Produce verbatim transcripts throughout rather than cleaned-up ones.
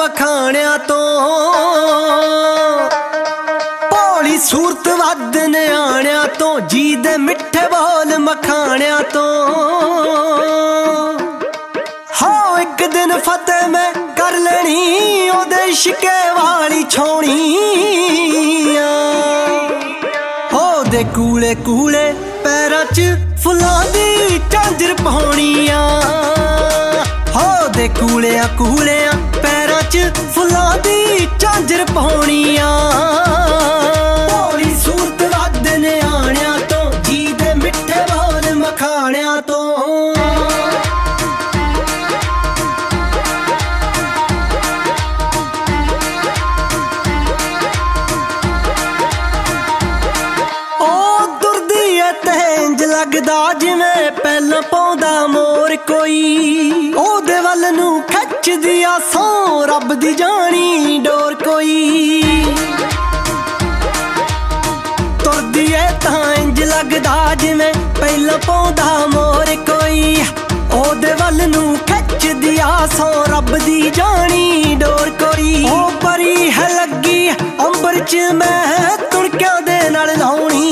ਮਖਾਣਿਆਂ ਤੋਂ, ਭੋਲੀ ਸੂਰਤ ਵੱਧ ਨਿਆਣਿਆਂ ਤੋਂ, ਜੀ ਦੇ ਮਿੱਠੇ ਬੋਲ ਮਖਾਣਿਆਂ ਤੋਂ। ਹੋ ਇੱਕ ਦਿਨ ਫਤਿਹ ਮੈਂ ਕਰ ਲੈਣੀ ਉਹਦੇ ਇਸ਼ਕੇ ਵਾਲੀ ਛਾਉਣੀਆਂ, ਉਹਦੇ ਕੂਲੇ ਕੂਲੇ ਪੈਰਾਂ 'ਚ ਫੁੱਲਾਂ ਦੀ ਝਾਂਜਰ ਪਾਉਣੀਆਂ, ਉਹਦੇ ਕੂਲਿਆਂ ਕੂਲਿਆਂ ਪੈਰਾਂ 'ਚ ਫੁੱਲਾਂ ਦੀ ਝਾਂਜਰ ਪਾਉਣੀਆਂ। ਭੋਲੀ ਸੂਰਤ ਵੱਧ ਨਿਆਣਿਆਂ ਤੋਂ, ਜੀ ਦੇ ਮਿੱਠੇ ਬੋਲ ਮਖਾਣਿਆਂ ਤੋਂ। ਲੱਗਦਾ ਜਿਵੇਂ ਪਹਿਲਾਂ ਪਾਉਂਦਾ ਮੋਰ ਕੋਈ, ਉਹਦੇ ਵੱਲ ਨੂੰ ਖਿੱਚਦੀ ਆ ਸੌ ਰੱਬ ਦੀ ਜਾਣੀ ਡੋਰ ਕੋਈ। ਤੁਰਦੀ ਏ ਤਾਂ ਇੰਜ ਲੱਗਦਾ ਜਿਵੇਂ ਪਹਿਲਾਂ ਪਾਉਂਦਾ ਮੋਰ ਕੋਈ, ਉਹਦੇ ਵੱਲ ਨੂੰ ਖਿੱਚਦੀ ਆ ਸੌ ਰੱਬ ਦੀ ਜਾਣੀ ਡੋਰ ਕੋਈ। ਉਹ ਪਰੀ ਹੈ ਲੱਗੀ ਅੰਬਰ 'ਚ ਮੈਂ ਤੁਣਕਿਆਂ ਦੇ ਨਾਲ ਲਾਉਣੀ,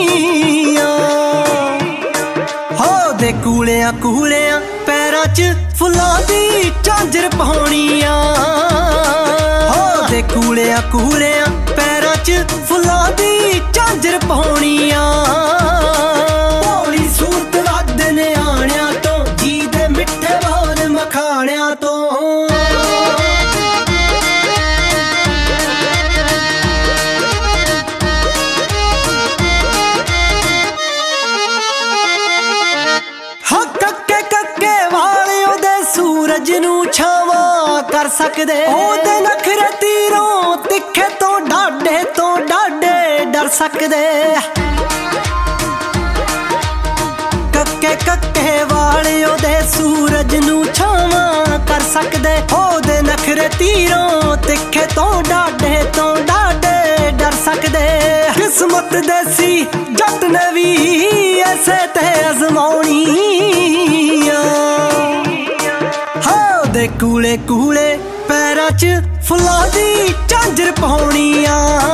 ਉਹਦੇ ਕੂਲਿਆਂ ਕੂਲਿਆਂ ਪੈਰਾਂ 'ਚ ਫੁੱਲਾਂ ਦੀ ਝਾਂਜਰ ਪਾਉਣੀਆਂ, ਉਹਦੇ ਕੂਲਿਆਂ ਕੂਲਿਆਂ ਪੈਰਾਂ 'ਚ ਫੁੱਲਾਂ ਦੀ ਝਾਂਜਰ ਪਾਉਣੀਆਂ। ਭੋਲੀ ਸੂਰਤ ਵੱਧ ਨਿਆਣਿਆਂ ਤੋਂ, ਜੀ ਦੇ ਮਿੱਠੇ ਬੋਲ ਮਖਾਣਿਆਂ ਤੋਂ। ਜਿਹਨੂੰ ਛਾਵਾਂ ਕਰ ਸਕਦੇ, ਉਹਦੇ ਨਖਰੇ ਤੀਰੋਂ ਤਿੱਖੇ ਤੋਂ ਡਾਢੇ ਤੋਂ ਡਾਢੇ ਡਰ ਸਕਦੇ। ਕੱਕੇ ਕੱਕੇ ਵਾਲੇ ਉਹਦੇ ਸੂਰਜ ਨੂੰ ਛਾਵਾਂ ਕਰ ਸਕਦੇ, ਉਹਦੇ ਨਖਰੇ ਤੀਰੋਂ ਤਿੱਖੇ ਤੋਂ ਡਾਢੇ ਤੋਂ ਡਾਢੇ ਡਰ ਸਕਦੇ। ਕਿਸਮਤ ਦੇਸੀ ਜੱਟ ਨੇ ਵੀ ਐਸੇ ਤੇ ਅਜ਼ਮਾਉਣੀ, ਉਹਦੇ ਕੂਲੇ ਕੂਲੇ ਪੈਰਾਂ 'ਚ ਫੁੱਲਾਂ ਦੀ ਝਾਂਜਰ ਪਾਉਣੀਆਂ,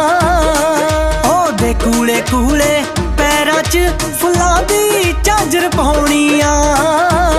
ਉਹਦੇ ਕੂਲੇ ਕੂਲੇ ਪੈਰਾਂ 'ਚ ਫੁੱਲਾਂ ਦੀ ਝਾਂਜਰ ਪਾਉਣੀਆਂ।